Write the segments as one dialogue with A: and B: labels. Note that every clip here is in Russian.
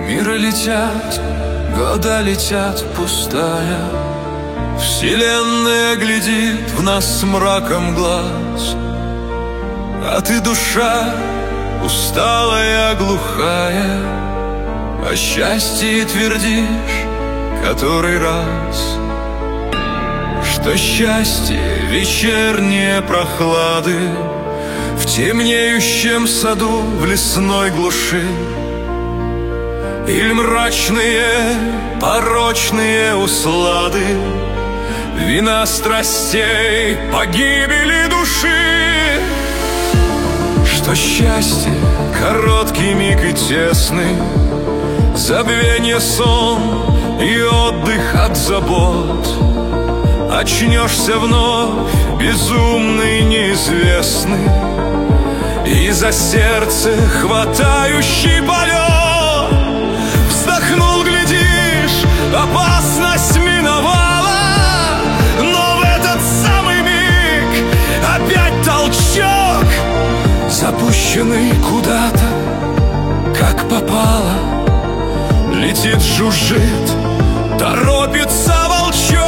A: Миры летят, года летят, пустая. Вселенная глядит в нас с мраком глаз. А ты, душа, усталая, глухая, о счастье твердишь который раз, что счастье вечерние прохлады в темнеющем саду в лесной глуши. Или мрачные, порочные услады, вина страстей, погибели души. Что счастье короткий миг и тесный, забвенье, сон и отдых от забот. Очнешься вновь, безумный, неизвестный, и за сердце хватающий полет. Вздохнул, глядишь, опасность миновала, но в этот самый миг опять толчок, запущенный куда-то, как попало. Летит, жужжит, торопится волчок,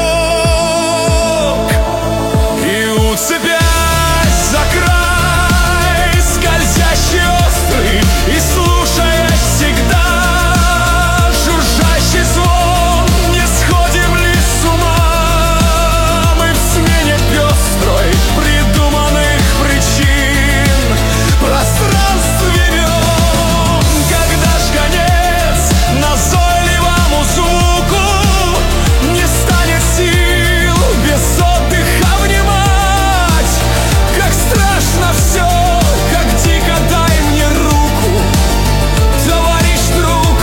A: и уцепясь за край, скользящий острый, и слушая всегда жужжащий звон, не сходим ли с ума мы в смене пестрой придуманных причин, пространств времен, когда ж конец назойливому звуку не станет сил без отдыха внимать. Как страшно все, как дико, дай мне руку, товарищ друг,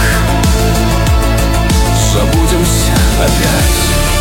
A: забудемся опять.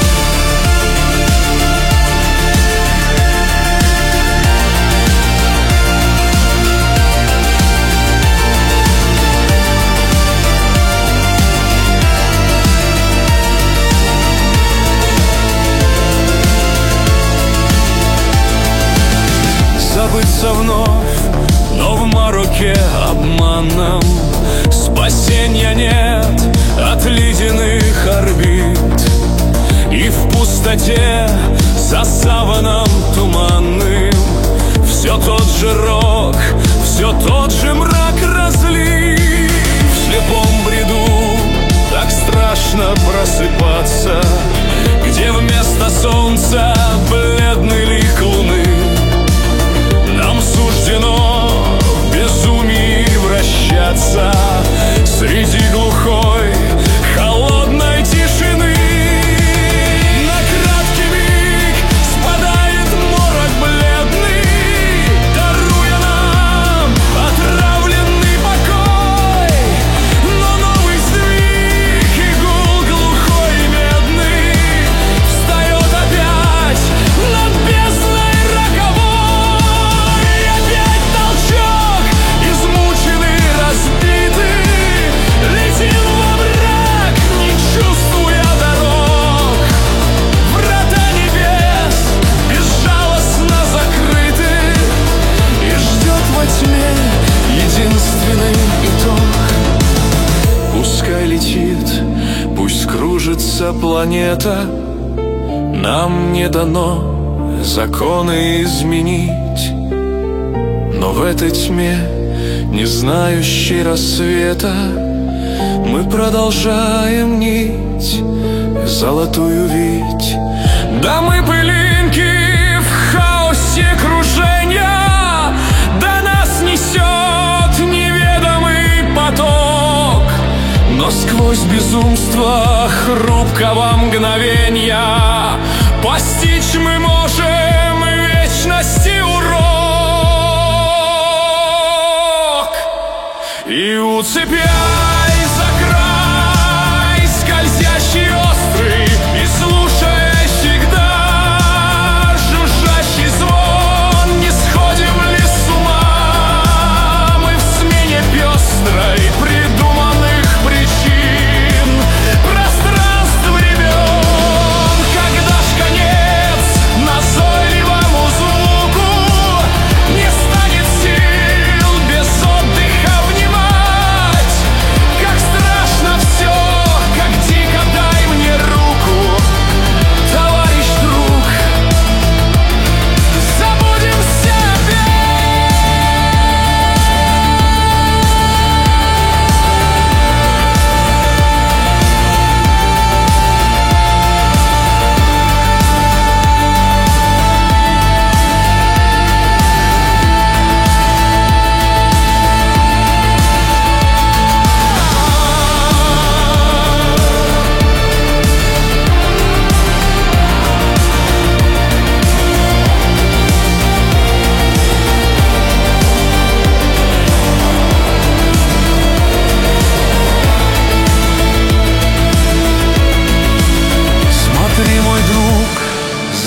A: Забыться вновь, но в мороке обманном спасенья нет от ледяных орбит. И в пустоте за саваном туманным все тот же рок, все тот же мрак разлит. В слепом бреду так страшно просыпаться, где вместо солнца бледный лик луны. Нам суждено в безумии вращаться среди глухой, холодной тишины. На краткий миг спадает морок бледный, даруя нам отравленный покой. Но новый сдвиг и гул глухой и медный встает опять над бездной роковой. И опять толчок, измученный, разбитый, летим во мрак, не чувствуя дорог. Врата небес безжалостно закрыты, и ждет во тьме единственный итог. Пускай летит, пусть кружится планета, нам не дано законы изменить. Но в этой тьме, не знающей рассвета, мы продолжаем нить золотую вить. Да мы пылинки в хаосе кружения, до нас несет неведомый поток. Но сквозь безумство хрупкого мгновенья постичь мы можем вечности урок. И уцепяй за край, скользящий острый, и слушая всегда жужжащий звон, не сходим ли с ума мы в смене пестрой придуманных причин, пространств времен. Когда ж конец назойливому звуку не станет сил без отдыха внимать.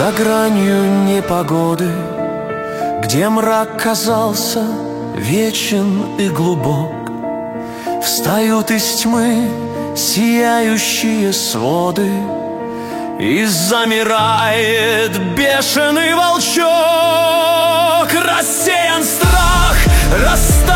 B: За гранью непогоды, где мрак казался вечен и глубок, встают из тьмы сияющие своды, и замирает бешеный волчок. Рассеян страх,